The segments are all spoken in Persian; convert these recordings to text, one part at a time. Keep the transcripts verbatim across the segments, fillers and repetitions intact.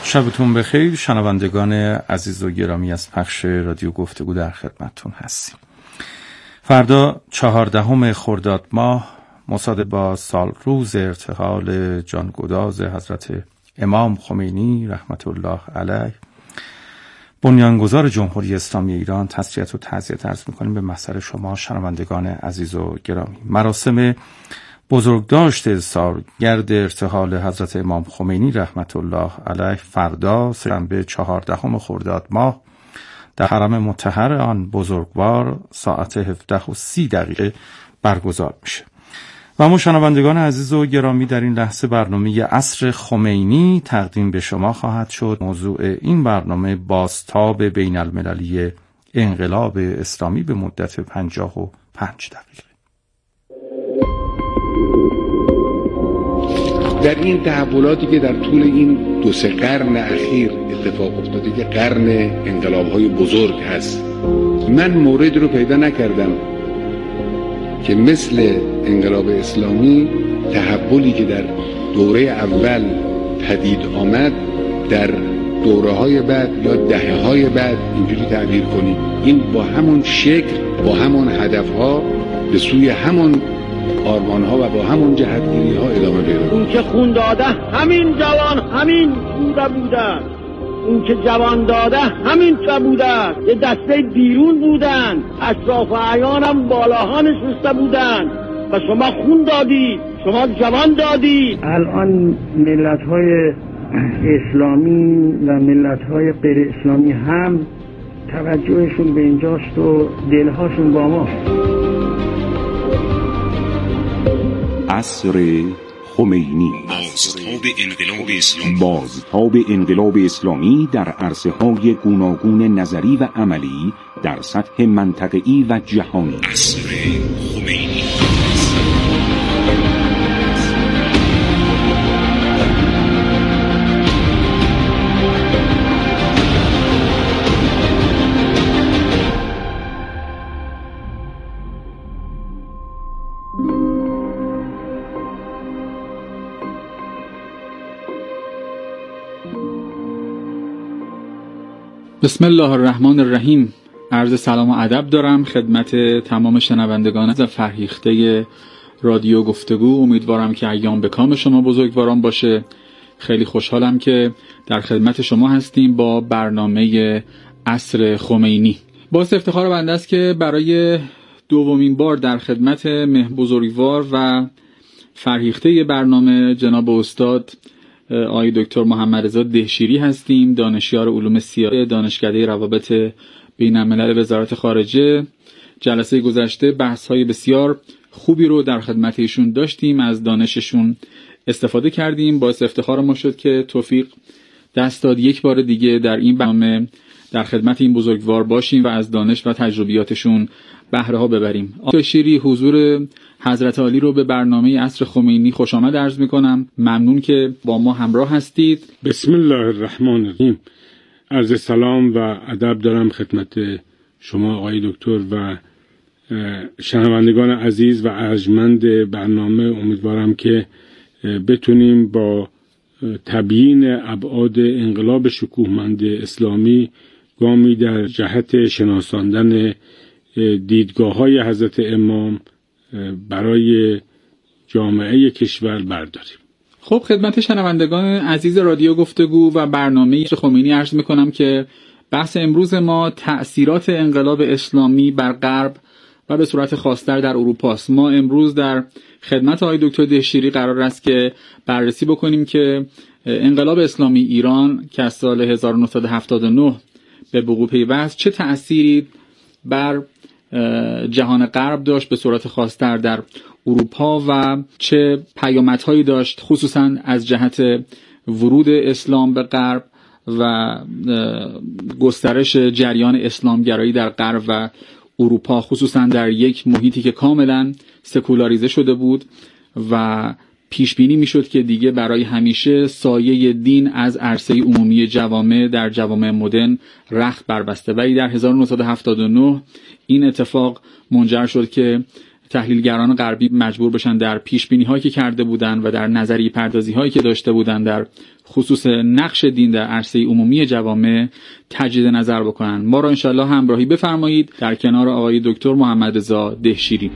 شبتون بخیر شنوندگان عزیز و گرامی از پخش رادیو گفتگو در خدمتتون هستیم. فردا چهاردهم خرداد ماه مصادف با سال روز ارتحال جانگداز حضرت امام خمینی رحمت الله علیه بنیانگذار جمهوری اسلامی ایران تسلیت و تعزیت عرض می‌کنیم به محضر شما شنوندگان عزیز و گرامی. مراسم بزرگداشت سالگرد ارتحال حضرت امام خمینی رحمت الله علیه فردا سه‌شنبه چهاردهم خرداد ماه در حرم مطهر آن بزرگوار ساعت هفده و سی دقیقه برگزار میشه. و ما شنوندگان عزیز و گرامی در این لحظه برنامه عصر خمینی تقدیم به شما خواهد شد. موضوع این برنامه بازتاب بین المللی انقلاب اسلامی به مدت پنجاه و پنج دقیقه. در این تحولاتی که در طول این دو سه قرن اخیر اتفاق افتاده که قرن انقلاب‌های بزرگ هست، من مورد رو پیدا نکردم که مثل انقلاب اسلامی تحولی که در دوره اول پدید آمد در دوره‌های بعد یا دهه‌های بعد اینجوری تعبیر کنیم، این با همون شکل با همون هدف‌ها به سوی همون آرمان‌ها و با همون جهتگیری‌ها ادامه پیدا کنه. اون که خون داده همین جوان همین بوده بودن، اون که جوان داده همین چه بودن، یه دسته بیرون بودن، اشراف و اعیان هم بالاها نشسته بودن و شما خون دادید، شما جوان دادید. الان ملت‌های اسلامی و ملت‌های غیر اسلامی هم توجهشون به اینجاست و دلهاشون با ما. عصر خمینی، بازتاب انقلاب اسلامی بازتاب انقلاب اسلامی در عرصه‌های گوناگون نظری و عملی در سطح منطقه‌ای و جهانی. عصر خمینی. بسم الله الرحمن الرحیم. عرض سلام و ادب دارم خدمت تمام شنوندگان و فرهیخته رادیو گفتگو. امیدوارم که ایام به کام شما بزرگواران باشه. خیلی خوشحالم که در خدمت شما هستیم با برنامه عصر خمینی. باعث افتخار بنده است که برای دومین بار در خدمت مه بزرگوار و فرهیخته برنامه جناب استاد آقای دکتر محمد رضا دهشیری هستیم، دانشیار علوم سیاسی، دانشکده روابط بین الملل وزارت خارجه. جلسه گذشته بحث‌های بسیار خوبی رو در خدمت ایشون داشتیم، از دانششون استفاده کردیم. باعث افتخار ما شد که توفیق دست داد یک بار دیگه در این برنامه در خدمت این بزرگوار باشیم و از دانش و تجربیاتشون بهره ها ببریم. آقای دهشیری، حضور حضرت عالی رو به برنامه عصر خمینی خوش آمد عرض میکنم. ممنون که با ما همراه هستید. بسم الله الرحمن الرحیم. عرض سلام و ادب دارم خدمت شما آقای دکتر و شنوندگان عزیز و ارجمند برنامه. امیدوارم که بتونیم با تبیین ابعاد انقلاب شکوهمند اسلامی گامی در جهت شناساندن دیدگاه‌های حضرت امام برای جامعه کشور برداریم. خب خدمت شنوندگان عزیز رادیو گفتگو و برنامه خمینی عرض میکنم که بحث امروز ما تأثیرات انقلاب اسلامی بر غرب و به صورت خاص‌تر در اروپا است. ما امروز در خدمت آقای دکتر دهشیری قرار است که بررسی بکنیم که انقلاب اسلامی ایران که از سال هزار و نهصد و هفتاد و نه به وقوع پیوست چه تأثیری بر جهان غرب داشت به صورت خاص‌تر در اروپا و چه پیامدهایی داشت خصوصا از جهت ورود اسلام به غرب و گسترش جریان اسلامگرایی در غرب و اروپا، خصوصا در یک محیطی که کاملا سکولاریزه شده بود و پیش بینی میشد که دیگه برای همیشه سایه دین از عرصه عمومی جوامع در جوامع مدرن رخت بربسته. ولی در هزار و نهصد و هفتاد و نه این اتفاق منجر شد که تحلیلگران غربی مجبور بشن در پیش بینی هایی که کرده بودن و در نظریه پردازی هایی که داشته بودن در خصوص نقش دین در عرصه عمومی جوامع تجدید نظر بکنن. ما را انشالله همراهی بفرمایید در کنار آقای دکتر محمد رضا دهشیری.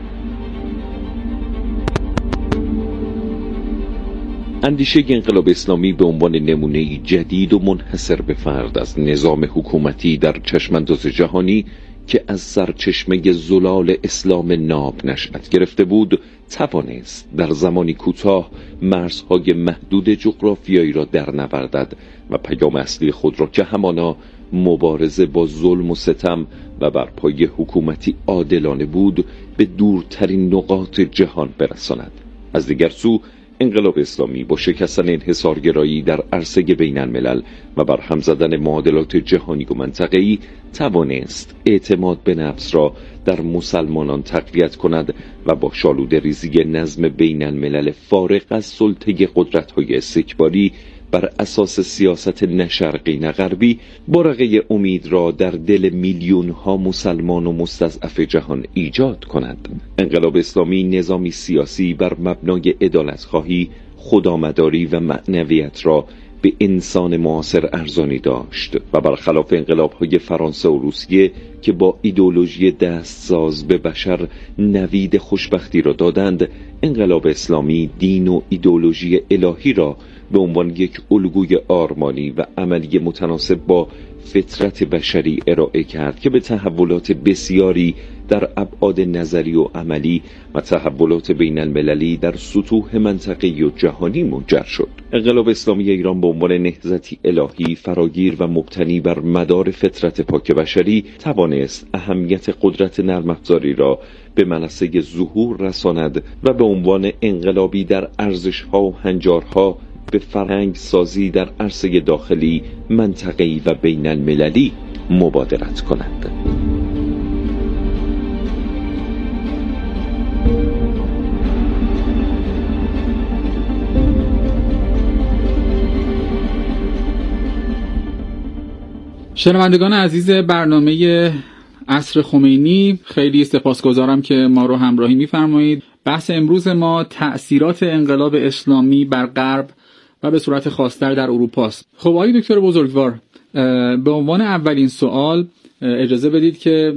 اندیشه انقلاب اسلامی به عنوان نمونه‌ای جدید و منحصر به فرد از نظام حکومتی در چشمانداز جهانی که از سرچشمه زلال اسلام ناب نشأت گرفته بود، توانست در زمانی کوتاه مرزهای محدود جغرافیایی را در نوردد و پیام اصلی خود را که همانا مبارزه با ظلم و ستم و برپای حکومتی عادلانه بود به دورترین نقاط جهان برساند. از دیگر سو انقلاب اسلامی با شکستن انحصارگرایی در عرصه بین الملل و برهم زدن معادلات جهانی و منطقه‌ای توانست اعتماد به نفس را در مسلمانان تقویت کند و با شالوده ریزی نظم بین الملل فارغ از سلطه قدرت‌های استکباری بر اساس سیاست نه شرقی نه غربی بارقه امید را در دل میلیون ها مسلمان و مستضعف جهان ایجاد کند. انقلاب اسلامی نظامی سیاسی بر مبنای عدالت‌خواهی، خودآمداری و معنویت را به انسان معاصر ارزانی داشت و برخلاف انقلاب‌های فرانسه و روسیه که با ایدئولوژی دستساز به بشر نوید خوشبختی را دادند، انقلاب اسلامی دین و ایدئولوژی الهی را به عنوان یک الگوی آرمانی و عملی متناسب با فطرت بشری ارائه کرد که به تحولات بسیاری در ابعاد نظری و عملی و تحولات بین المللی در سطوح منطقه‌ای و جهانی منجر شد. انقلاب اسلامی ایران به عنوان نهضتی الهی فراگیر و مبتنی بر مدار فطرت پاک بشری توانست اهمیت قدرت نرم افزاری را به منصه ظهور رساند و به عنوان انقلابی در ارزش‌ها و هنجارها به فرهنگ سازی در عرصه داخلی، منطقه‌ای و بین المللی مبادرت کند. شنوندگان عزیز برنامه عصر خمینی، خیلی سپاسگزارم که ما رو همراهی می‌فرمایید. بحث امروز ما تأثیرات انقلاب اسلامی بر غرب و به صورت خاص‌تر در اروپا است. خب آقای دکتر بزرگوار، به عنوان اولین سوال اجازه بدید که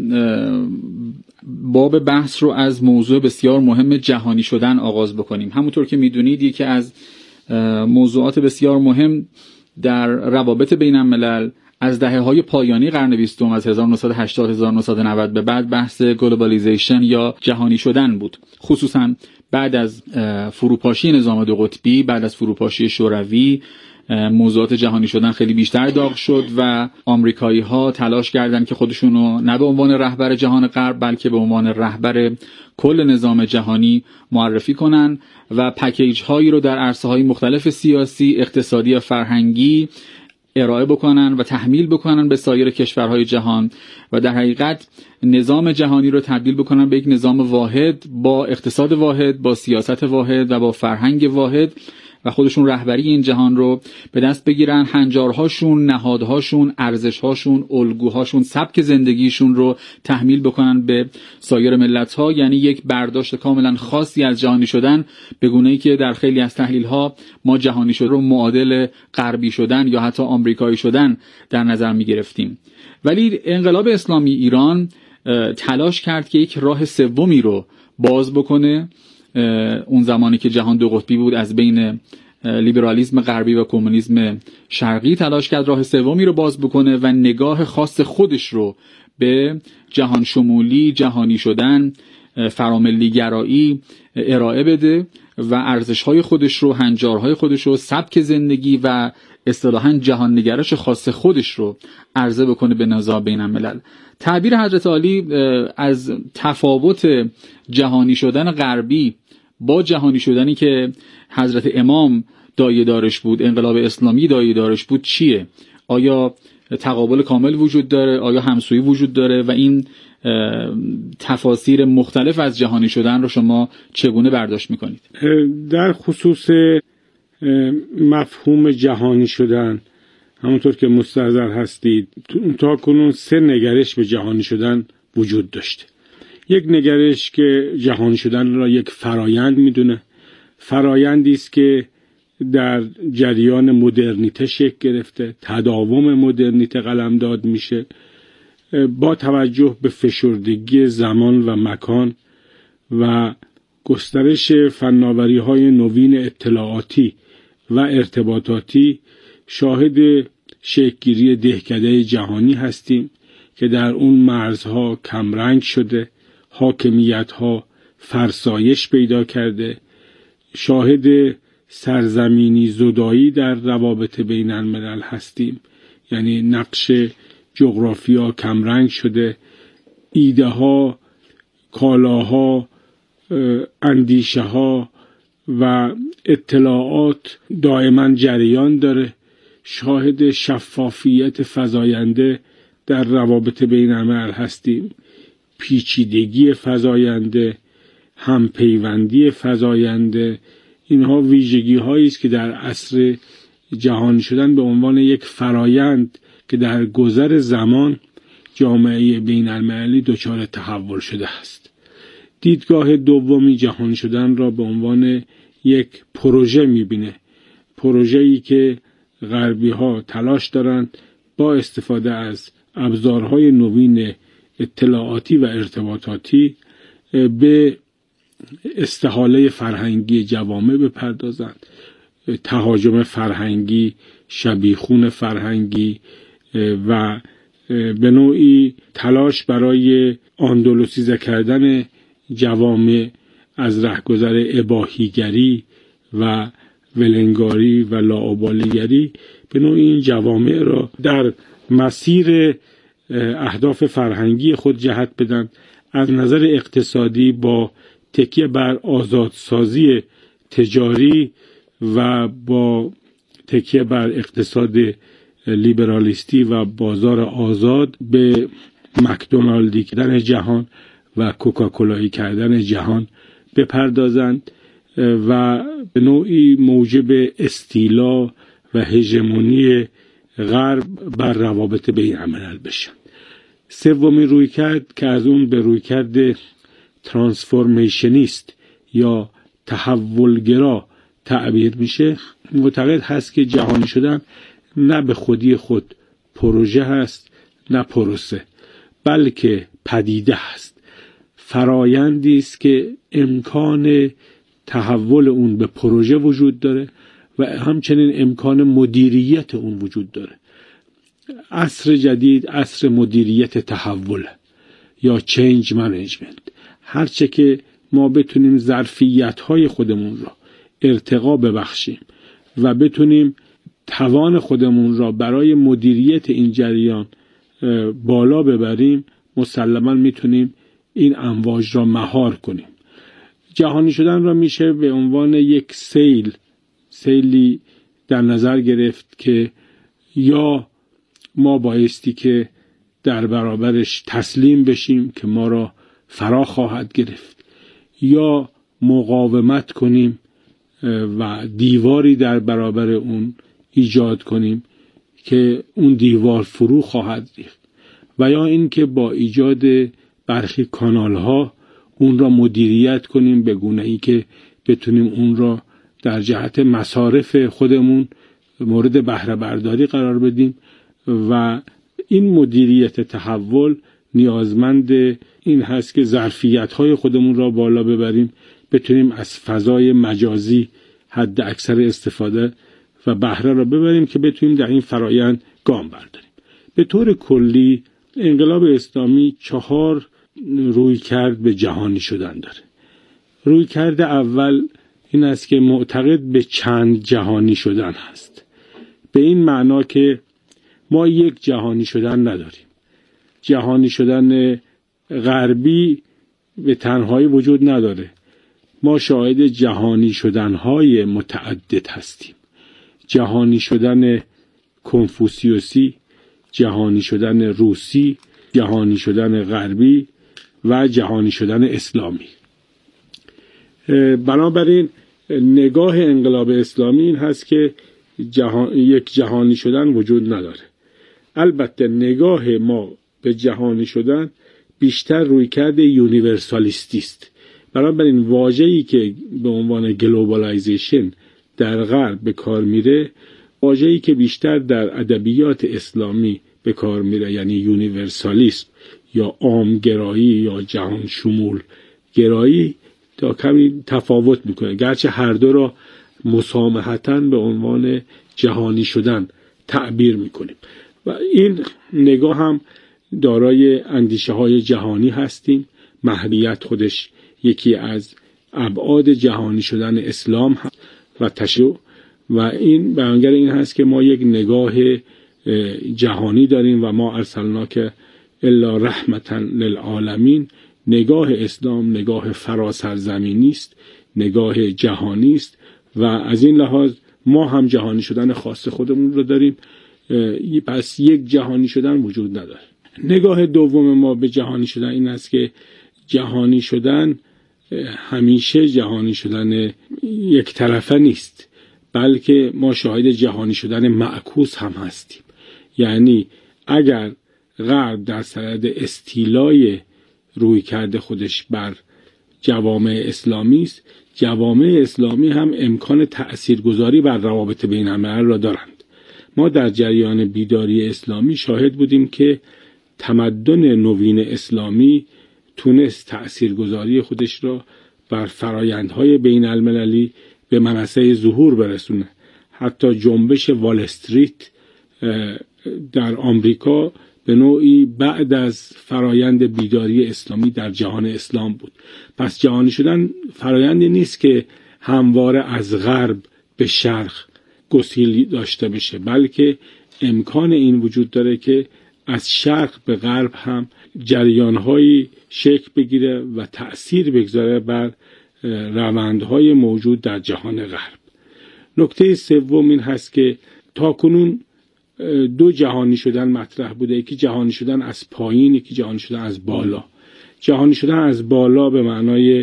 باب بحث رو از موضوع بسیار مهم جهانی شدن آغاز بکنیم. همونطور که میدونید یکی از موضوعات بسیار مهم در روابط بین الملل از دهه‌های پایانی قرن بیستم از هزار و نهصد و هشتاد تا هزار و نهصد و نود به بعد بحث گلوبالیزیشن یا جهانی شدن بود. خصوصا بعد از فروپاشی نظام دو قطبی، بعد از فروپاشی شوروی، موضوعات جهانی شدن خیلی بیشتر داغ شد و آمریکایی‌ها تلاش کردند که خودشونو نه به عنوان رهبر جهان غرب بلکه به عنوان رهبر کل نظام جهانی معرفی کنن و پکیج هایی رو در عرصه‌های مختلف سیاسی، اقتصادی و فرهنگی ارائه بکنن و تحمیل بکنن به سایر کشورهای جهان و در حقیقت نظام جهانی رو تبدیل بکنن به یک نظام واحد با اقتصاد واحد، با سیاست واحد و با فرهنگ واحد و خودشون رهبری این جهان رو به دست بگیرن، هنجارهاشون، نهادهاشون، ارزشهاشون، الگوهاشون، سبک زندگیشون رو تحمیل بکنن به سایر ملت‌ها. یعنی یک برداشت کاملا خاصی از جهانی شدن، به گونه‌ای که در خیلی از تحلیل‌ها ما جهانی شدن رو معادل غربی شدن یا حتی آمریکایی شدن در نظر می‌گرفتیم. ولی انقلاب اسلامی ایران تلاش کرد که یک راه سومی رو باز بکنه. اون زمانی که جهان دو قطبی بود، از بین لیبرالیسم غربی و کمونیسم شرقی تلاش کرد راه سومی رو باز بکنه و نگاه خاص خودش رو به جهان شمولی، جهانی شدن، فراملی گرایی ارائه بده و ارزش‌های خودش رو، هنجارهای خودش رو، سبک زندگی و اصطلاحاً جهان نگرش خاص خودش رو عرضه بکنه به نظام بین الملل. تعبیر حضرت عالی از تفاوت جهانی شدن غربی با جهانی شدنی که حضرت امام دایه دارش بود، انقلاب اسلامی دایه دارش بود چیه؟ آیا تقابل کامل وجود داره؟ آیا همسویی وجود داره؟ و این تفاسیر مختلف از جهانی شدن رو شما چگونه برداشت میکنید؟ در خصوص مفهوم جهانی شدن، همونطور که مستحضر هستید، تا کنون سه نگرش به جهانی شدن وجود داشته. یک نگرش که جهانی شدن را یک فرایند میدونه، فرایندی است که در جریان مدرنیته شکل گرفته، تداوم مدرنیته قلمداد میشه با توجه به فشردگی زمان و مکان و گسترش فناوری‌های نوین اطلاعاتی و ارتباطاتی. شاهد شکل‌گیری دهکده جهانی هستیم که در اون مرزها کمرنگ شده، حاکمیت‌ها فرسایش پیدا کرده. شاهد سرزمینی زدایی در روابط بین الملل هستیم، یعنی نقش جغرافیا کمرنگ شده، ایده ها، کالاها، اندیشه ها و اطلاعات دائما جریان داره. شاهد شفافیت فزاینده در روابط بین الملل هستیم، پیچیدگی فزاینده، همپیوندی فزاینده. اینها ویژگی هایی است که در عصر جهانی شدن به عنوان یک فرایند که در گذر زمان جامعه بین المللی دچار تحول شده است. دیدگاه دومی جهانی شدن را به عنوان یک پروژه می‌بینه، پروژه‌ای که غربی ها تلاش دارند با استفاده از ابزارهای نوین اطلاعاتی و ارتباطاتی به استحاله فرهنگی جوامع بپردازند، تهاجم فرهنگی، شبیخون فرهنگی و به نوعی تلاش برای آندلوسیزه کردن جوامع از رهگذر اباحیگری و ولنگاری و لاابالیگری، به نوعی این جوامع را در مسیر اهداف فرهنگی خود جهت بدن. از نظر اقتصادی با تکیه بر آزادسازی تجاری و با تکیه بر اقتصاد لیبرالیستی و بازار آزاد به مکدونالدی کردن جهان و کوکاکولایی کردن جهان بپردازند و به نوعی موجب استیلا و هژمونی غرب بر روابط بین الملل بشن. سومین رویکرد که از اون به رویکرد ترانسفورمیشنیست یا تحولگرا تعبیر میشه، معتقد هست که جهانی شدن نه به خودی خود پروژه هست نه پروسه، بلکه پدیده هست، فرایندی است که امکان تحول اون به پروژه وجود داره و همچنین امکان مدیریت اون وجود داره. عصر جدید عصر مدیریت تحول یا چینج منیجمنت. هرچه که ما بتونیم ظرفیت‌های خودمون را ارتقا ببخشیم و بتونیم توان خودمون را برای مدیریت این جریان بالا ببریم، مسلماً میتونیم این امواج را مهار کنیم. جهانی شدن را میشه به عنوان یک سیل سیلی در نظر گرفت که یا ما بایستی که در برابرش تسلیم بشیم که ما را فرا خواهد گرفت، یا مقاومت کنیم و دیواری در برابر اون ایجاد کنیم که اون دیوار فرو خواهد ریخت، و یا اینکه با ایجاد برخی کانال ها اون را مدیریت کنیم به گونه‌ای که بتونیم اون را در جهت مصارف خودمون مورد بهره برداری قرار بدیم. و این مدیریت تحول نیازمند این هست که ظرفیت‌های خودمون را بالا ببریم، بتونیم از فضای مجازی حد اکثر استفاده و بهره را ببریم که بتونیم در این فرایند گام برداریم. به طور کلی انقلاب اسلامی چهار رویکرد به جهانی شدن داره. رویکرد اول این است که معتقد به چند جهانی شدن هست، به این معنا که ما یک جهانی شدن نداریم. جهانی شدن غربی به تنهایی وجود نداره، ما شاهد جهانی شدن‌های متعدد هستیم. جهانی شدن کنفوسیوسی، جهانی شدن روسی، جهانی شدن غربی و جهانی شدن اسلامی. بنابراین نگاه انقلاب اسلامی این هست که جهان، یک جهانی شدن وجود نداره. البته نگاه ما به جهانی شدن بیشتر رویکرد یونیورسالیستی است. بنابراین واژه‌ای که به عنوان گلوبالایزیشن در غرب به کار میره، واژه‌ای که بیشتر در ادبیات اسلامی به کار میره، یعنی یونیورسالیسم یا عامگرایی یا جهان شمول گرایی، تا کمی تفاوت میکنه، گرچه هر دو را مسامحتاً به عنوان جهانی شدن تعبیر میکنیم. و این نگاه هم دارای اندیشه های جهانی هستیم. مهدیت خودش یکی از ابعاد جهانی شدن اسلام هست و تشیع، و این بیانگر این هست که ما یک نگاه جهانی داریم و ما ارسلناک الا رحمتا للعالمین. نگاه اسلام نگاه فراسرزمینی است، نگاه جهانی است و از این لحاظ ما هم جهانی شدن خاص خودمون رو داریم، پس یک جهانی شدن وجود نداره. نگاه دوم ما به جهانی شدن این است که جهانی شدن همیشه جهانی شدن یک طرفه نیست، بلکه ما شاهد جهانی شدن معکوس هم هستیم. یعنی اگر غرب در صدد استیلای روی کرده خودش بر جوامع اسلامی است، جوامع اسلامی هم امکان تأثیرگذاری بر روابط بین الملل را دارند. ما در جریان بیداری اسلامی شاهد بودیم که تمدن نوین اسلامی تونست تأثیرگذاری خودش را بر فرایندهای بین المللی به منصه ظهور برسونه. حتی جنبش وال استریت در آمریکا به نوعی بعد از فرایند بیداری اسلامی در جهان اسلام بود. پس جهانی شدن فرایندی نیست که همواره از غرب به شرق گسیل داشته بشه، بلکه امکان این وجود داره که از شرق به غرب هم جریان‌هایی شکل بگیره و تأثیر بگذاره بر روندهای موجود در جهان غرب. نکته سوم این هست که تاکنون دو جهانی شدن مطرح بوده، یکی جهانی شدن از پایین، یکی جهانی شدن از بالا. جهانی شدن از بالا به معنای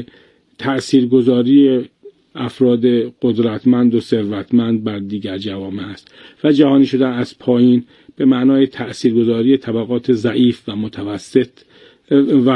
تأثیرگذاری افراد قدرتمند و ثروتمند بر دیگر جوامع است و جهانی شدن از پایین به معنای تأثیرگذاری طبقات ضعیف و متوسط و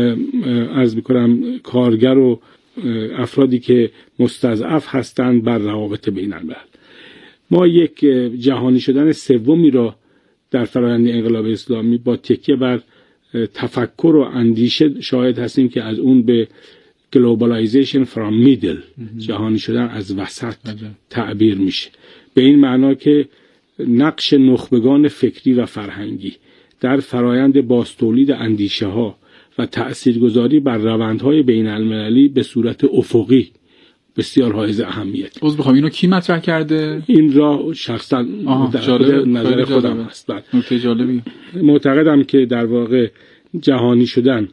عرض می‌کنم کارگر و افرادی که مستضعف هستند بر روابط بین الملل. ما یک جهانی شدن سومی را در فرآیند انقلاب اسلامی با تکیه بر تفکر و اندیشه شاهد هستیم که از اون به globalization from middle، جهانی شدن از وسط تعبیر میشه، به این معنا که نقش نخبگان فکری و فرهنگی در فرایند بازتولید اندیشه ها و تأثیرگذاری بر روندهای بین المللی به صورت افقی بسیار حائز اهمیت. عذر بخوام اینو کی مطرح کرده؟ این را شخصا جالب نظر خودم است. نکته جالبی. معتقدم که در واقع جهانی شدن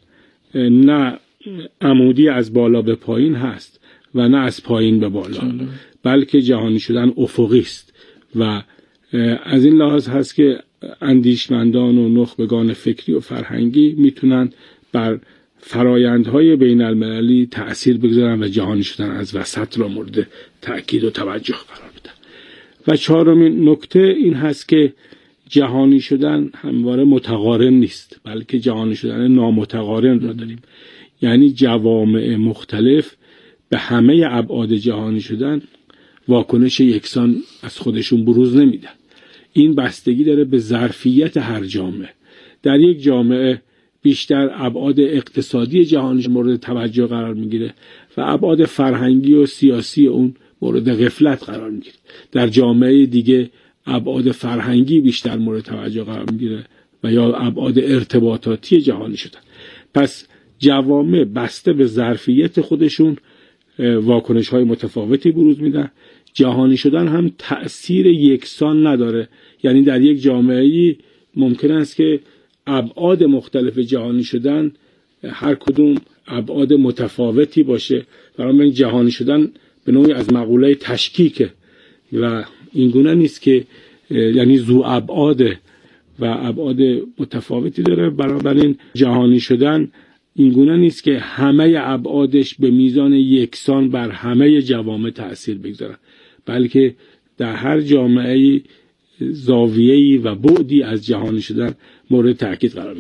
نه عمودی از بالا به پایین هست و نه از پایین به بالا، جالب. بلکه جهانی شدن افقی است و از این لحاظ هست که اندیشمندان و نخبگان فکری و فرهنگی میتونن بر فرایندهای بین المللی تأثیر بگذارن و جهانی شدن از وسط را مورد تأکید و توجه قرار بدن. و چهارمین نکته این هست که جهانی شدن همواره متقارن نیست، بلکه جهانی شدن نامتقارن را داریم. یعنی جوامع مختلف به همه ابعاد جهانی شدن واکنش یکسان از خودشون بروز نمیدن. این بستگی داره به ظرفیت هر جامعه. در یک جامعه بیشتر ابعاد اقتصادی جهانی مورد توجه قرار میگیره و ابعاد فرهنگی و سیاسی اون مورد غفلت قرار میگیره. در جامعه دیگه ابعاد فرهنگی بیشتر مورد توجه قرار میگیره و یا ابعاد ارتباطاتی جهانی شدن. پس جوامع بسته به ظرفیت خودشون واکنش های متفاوتی بروز میدن. جهانی شدن هم تأثیر یکسان نداره، یعنی در یک جامعه‌ای ممکن است که ابعاد مختلف جهانی شدن هر کدوم ابعاد متفاوتی باشه. برای جهانی شدن به نوعی از مقوله تشکیکه و این گونه نیست که یعنی ذو ابعاد و ابعاد متفاوتی داره. بنابراین جهانی شدن این گونه نیست که همه ابعادش به میزان یکسان بر همه جوامع تأثیر بگذاره، بلکه در هر جامعه زاویه‌ای و بعدی از جهانی شدن مورد تأکید قرار میگیره.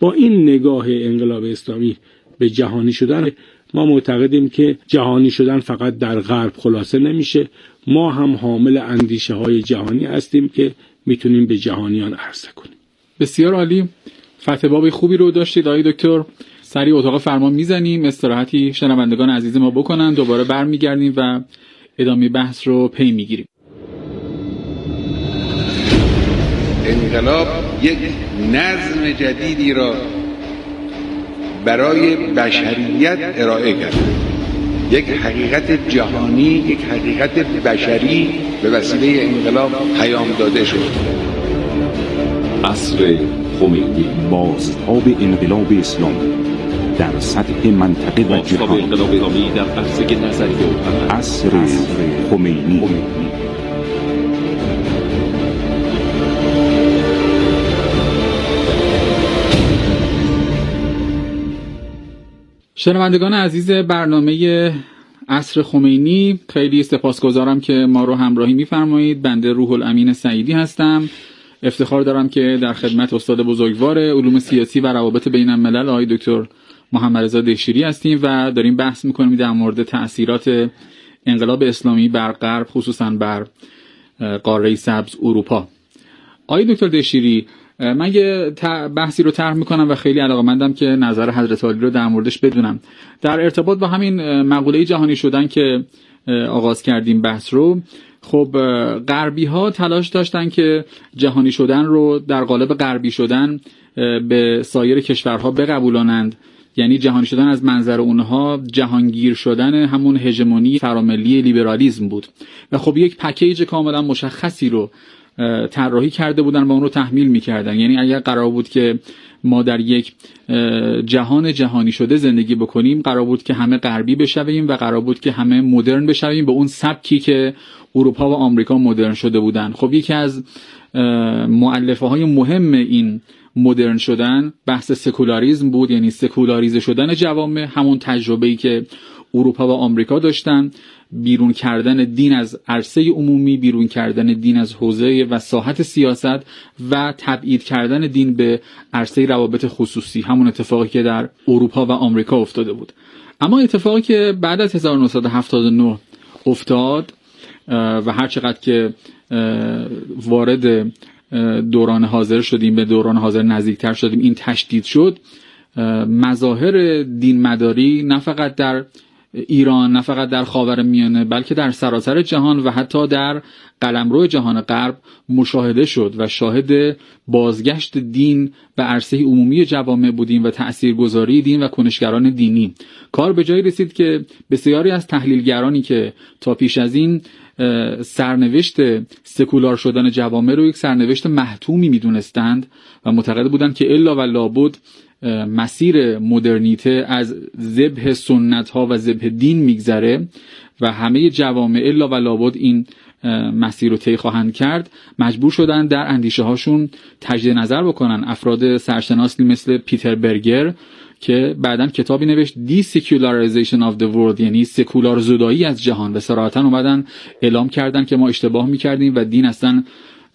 با این نگاه انقلاب اسلامی به جهانی شدن ما معتقدیم که جهانی شدن فقط در غرب خلاصه نمیشه، ما هم حامل اندیشه های جهانی هستیم که میتونیم به جهانیان عرضه کنیم. بسیار عالی، فتح باب خوبی رو داشتید آقای دکتر. سریع اتاق فرمان میزنیم، استراحتی شنوندگان عزیز ما بکنن، دوباره برمیگردیم و ادامه بحث رو پی میگیریم. انقلاب یک نظم جدیدی را برای بشریت ارائه کرد، یک حقیقت جهانی، یک حقیقت بشری به وسیله انقلاب پیام داده شد. عصر خمینی، بازتاب انقلاب اسلامی در سطح منطقه و جهان. انقلاب اسلامی در عرصه نظری و عصر خمینی. شنوندگان عزیز برنامه عصر خمینی، خیلی سپاسگزارم که ما رو همراهی می‌فرمایید. بنده روح الامین سعیدی هستم. افتخار دارم که در خدمت استاد بزرگوار علوم سیاسی و روابط بین الملل آقای دکتر محمد رضا دهشیری هستیم و داریم بحث می‌کنیم در مورد تأثیرات انقلاب اسلامی بر غرب، خصوصاً بر قاره سبز اروپا. آقای دکتر دهشیری، من یه بحثی رو طرح میکنم و خیلی علاقه‌مندم که نظر حضرت عالی رو در موردش بدونم. در ارتباط با همین مقوله جهانی شدن که آغاز کردیم بحث رو، خب غربی ها تلاش داشتن که جهانی شدن رو در قالب غربی شدن به سایر کشورها بقبولانند، یعنی جهانی شدن از منظر اونها جهانگیر شدن همون هژمونی فراملی لیبرالیسم بود و خب یک پکیج کاملا مشخصی رو طراحی کرده بودن و اون رو تحمیل می‌کردن. یعنی اگر قرار بود که ما در یک جهان جهانی شده زندگی بکنیم، قرار بود که همه غربی بشویم و قرار بود که همه مدرن بشویم به اون سبکی که اروپا و آمریکا مدرن شده بودن. خب یکی از مؤلفه‌های مهم این مدرن شدن بحث سکولاریسم بود، یعنی سکولاریزه شدن جوامع، همون تجربه‌ای که اروپا و آمریکا داشتن، بیرون کردن دین از عرصه عمومی، بیرون کردن دین از حوزه و ساحت سیاست و تبعید کردن دین به عرصه روابط خصوصی، همون اتفاقی که در اروپا و آمریکا افتاده بود. اما اتفاقی که بعد از هزار و نهصد و هفتاد و نه افتاد و هر چقدر که وارد دوران حاضر شدیم، به دوران حاضر نزدیکتر شدیم، این تشدید شد. مظاهر دین مداری نه فقط در ایران، نه فقط در خاورمیانه، بلکه در سراسر جهان و حتی در قلمرو جهان غرب مشاهده شد و شاهد بازگشت دین به عرصه عمومی جوامع بودیم و تأثیرگذاری دین و کنشگران دینی. کار به جایی رسید که بسیاری از تحلیلگرانی که تا پیش از این سرنوشت سکولار شدن جوامع رو یک سرنوشت محتومی میدونستند و معتقد بودند که الا و لابد مسیر مدرنیته از ذبح سنت ها و ذبح دین میگذره و همه جوامع الا و لابد این مسیر رو طی خواهند کرد، مجبور شدن در اندیشه هاشون تجدید نظر بکنن. افراد سرشناسی مثل پیتر برگر که بعداً کتابی نوشت Desecularization of the World، یعنی سکولار زدایی از جهان، و صراحتاً اومدن اعلام کردن که ما اشتباه میکردیم و دین اصلا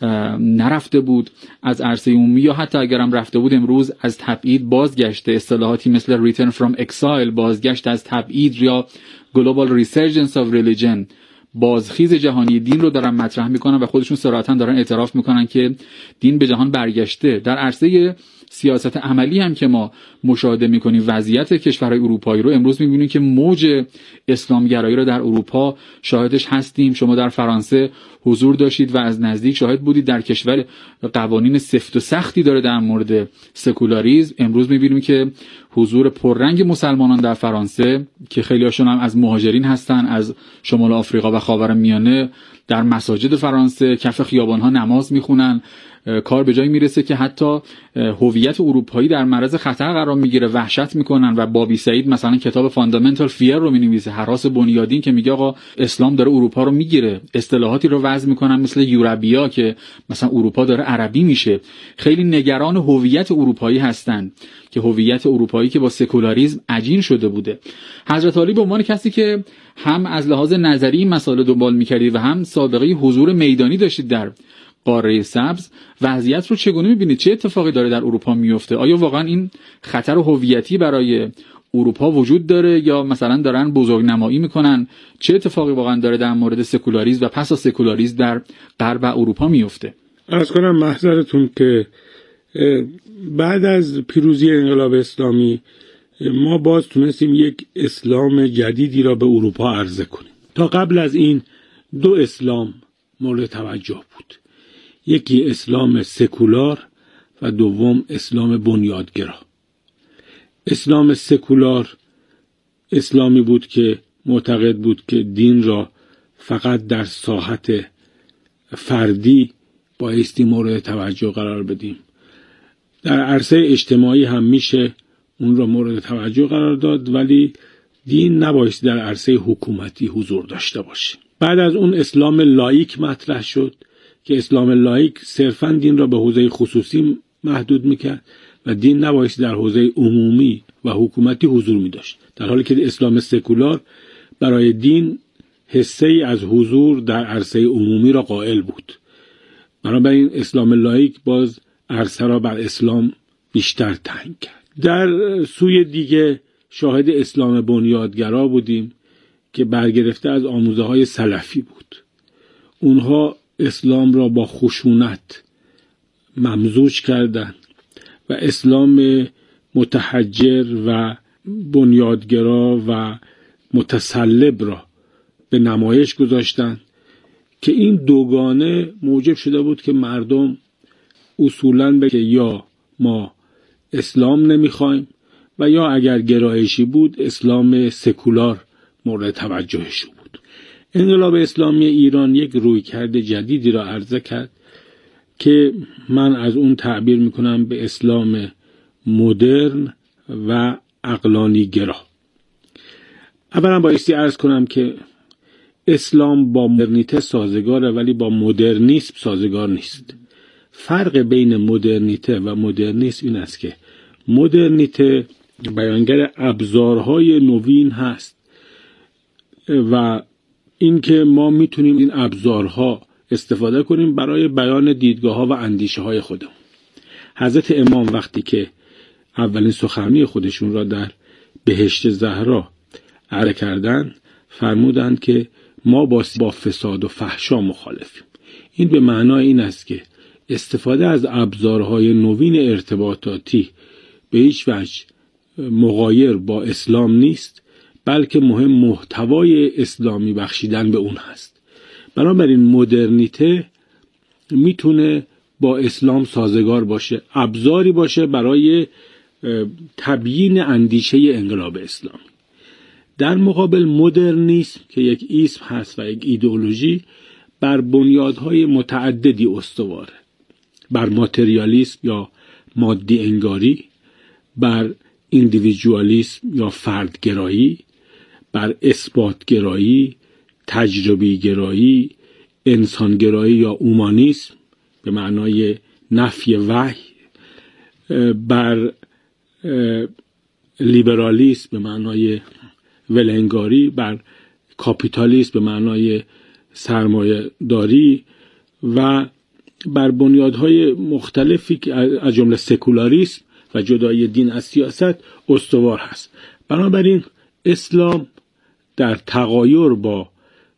نرفته بود از عرصه عمومی، یا حتی اگرم رفته بود امروز از تبعید بازگشته. اصطلاحاتی مثل Return from Exile، بازگشت از تبعید، یا Global Resurgence of Religion، بازخیز جهانی دین رو دارن مطرح میکنن و خودشون صراحتاً دارن اعتراف میکنن که دین به جهان برگشته. در عرصه سیاست عملی هم که ما مشاهده میکنیم وضعیت کشورهای اروپایی رو، امروز میبینیم که موج اسلامگرایی رو در اروپا شاهدش هستیم. شما در فرانسه حضور داشتید و از نزدیک شاهد بودید. در کشور قوانین سفت و سختی داره در مورد سکولاریسم. امروز میبینیم که حضور پررنگ مسلمانان در فرانسه که خیلی هاشون هم از مهاجرین هستن از شمال آفریقا و خاورمیانه، در مساجد فرانسه کف خیابان‌ها نماز میخونن. کار به جایی میرسه که حتی هویت اروپایی در معرض خطر قرار میگیره، وحشت میکنن. و بابی سعید مثلا کتاب فاندامنتال فیر رو مینویسه، هراس بنیادین، که میگه آقا اسلام داره اروپا رو میگیره. اصطلاحاتی رو وضع میکنن مثل یوربیا که مثلا اروپا داره عربی میشه. خیلی نگران هویت اروپایی هستن که هویت اروپایی که با سکولاریسم عجین شده بوده. حضرت علی به عنوان کسی که هم از لحاظ نظری مسائل دنبال میکردید و هم سابقه حضور میدانی داشتید در قاره سبز، وضعیت رو چگونه می‌بینید؟ چه اتفاقی داره در اروپا میفته؟ آیا واقعا این خطر هویتی برای اروپا وجود داره یا مثلا دارن بزرگنمایی میکنن؟ چه اتفاقی واقعا داره در مورد سکولاریسم و پس از سکولاریسم در غرب اروپا میفته؟ عرض کنم محضرتون که بعد از پیروزی انقلاب اسلامی ما باز تونستیم یک اسلام جدیدی را به اروپا عرضه کنیم. تا قبل از این دو اسلام مورد توجه بود، یکی اسلام سکولار و دوم اسلام بنیادگرا. اسلام سکولار اسلامی بود که معتقد بود که دین را فقط در ساحت فردی بایستی مورد توجه قرار بدیم، در عرصه اجتماعی هم میشه اون را مورد توجه قرار داد، ولی دین نبایستی در عرصه حکومتی حضور داشته باشه. بعد از اون اسلام لایک مطرح شد که اسلام لایک صرفاً دین را به حوزه خصوصی محدود میکرد و دین نبایستی در حوزه عمومی و حکومتی حضور میداشت، در حالی که اسلام سکولار برای دین حصه‌ای از حضور در عرصه عمومی را قائل بود. بنابراین اسلام لایک باز عرصه را بر اسلام بیشتر تنگ کرد. در سوی دیگه شاهد اسلام بنیادگرا بودیم که برگرفته از آموزه‌های سلفی بود. اونها اسلام را با خشونت ممزوج کردند و اسلام متحجر و بنیادگرا و متسلب را به نمایش گذاشتند که این دوگانه موجب شده بود که مردم اصولاً بگه یا ما اسلام نمیخوایم و یا اگر گرایشی بود اسلام سکولار مورد توجهشون بود. انقلاب اسلامی ایران یک رویکرد جدیدی را عرضه کرد که من از اون تعبیر میکنم به اسلام مدرن و عقلانی گرا. اولا بایستی عرض کنم که اسلام با مدرنیته سازگاره ولی با مدرنیسم سازگار نیست. فرق بین مدرنیته و مدرنیسم این است که مدرنیته بیانگر ابزارهای نوین هست و اینکه ما میتونیم این ابزارها استفاده کنیم برای بیان دیدگاه‌ها و اندیشه‌های خودمون. حضرت امام وقتی که اولین سخنرانی خودشون را در بهشت زهرا عرضه کردند فرمودند که ما با فساد و فحشا مخالفیم. این به معنای این است که استفاده از ابزارهای نوین ارتباطاتی به هیچ وجه مغایر با اسلام نیست، بلکه مهم محتوای اسلامی بخشیدن به اون هست. بنابراین مدرنیته میتونه با اسلام سازگار باشه، ابزاری باشه برای تبیین اندیشه انقلاب اسلامی. در مقابل مدرنیسم که یک اسم هست و یک ایدئولوژی بر بنیادهای متعددی استواره، بر ماتریالیسم یا مادی انگاری، بر ایندیویدوالیسم یا فردگرایی، بر اثباتگرایی، تجربی گرایی، انسانگرایی یا اومانیسم به معنای نفی وحی، بر لیبرالیسم به معنای ولنگاری، بر کاپیتالیسم به معنای سرمایه داری و بر بنیادهای مختلفی که از جمله سکولاریسم و جدایی دین از سیاست استوار هست. بنابراین اسلام در تغایر با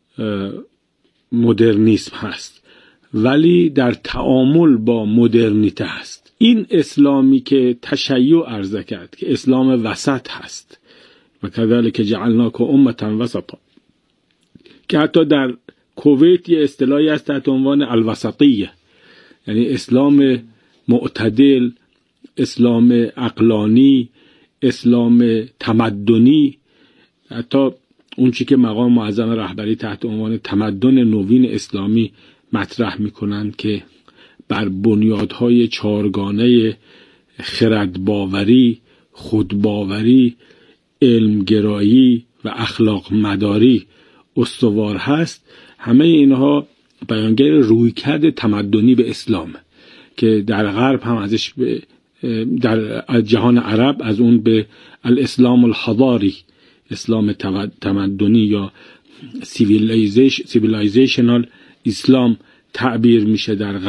مدرنیسم هست ولی در تعامل با مدرنیته هست. این اسلامی که تشیع عرضه کرد که اسلام وسط هست و کذالک جعلناک امة وسطا، که حتی در کویت یه اصطلاحی هست تحت عنوان الوسطیه، یعنی اسلام معتدل، اسلام عقلانی، اسلام تمدنی، حتی اون چی که مقام معظم رهبری تحت عنوان تمدن نوین اسلامی مطرح میکنند که بر بنیادهای چهارگانه خردباوری، خودباوری، علمگرایی و اخلاق مداری استوار هست. همه اینها بیانگر رویکرد تمدنی به اسلام که در غرب هم ازش به در جهان عرب از اون به الاسلام الحضاری، اسلام تمدنی یا سیویلایزیشنال اسلام تعبیر میشه در غرب.